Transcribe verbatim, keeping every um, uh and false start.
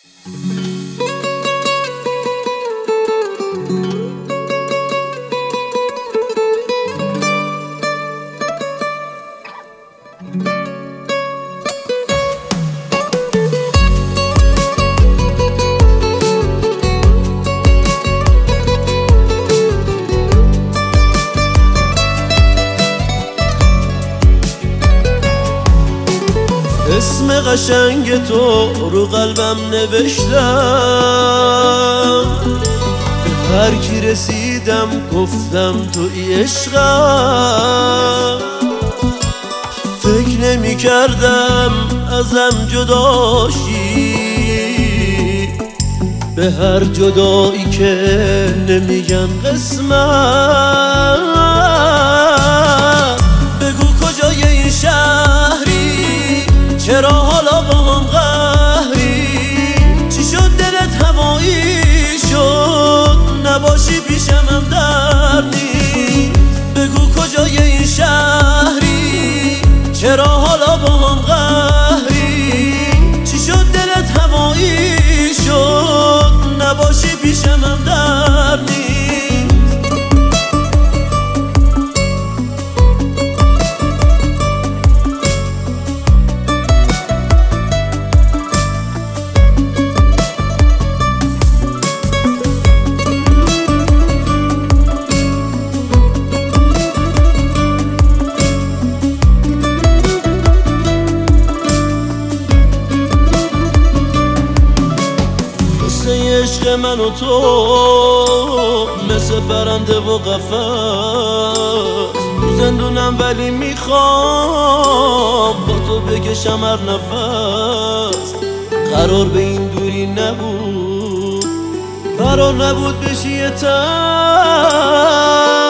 اسم قشنگ تو رو قلبم نوشتم، به هر کی رسیدم گفتم توی عشقم. فکر نمی کردم ازم جداشی، به هر جدایی که نمیگن قسمت. بگو کجای این شهری، چرا حالا با هم قهری؟ چی شد دلت هوایی شد، نباشی پیشم هم در نیست. بگو کجای این شهری، چرا حالا با هم قهری؟ چی شد دلت هوایی شد، نباشی پیشم هم در نیست. عشق من و تو مثل پرنده و قفس، تو زندونم ولی میخوام با تو بکشم هر نفس. قرار به این دوری نبود، قرار نبود بشی یه تن.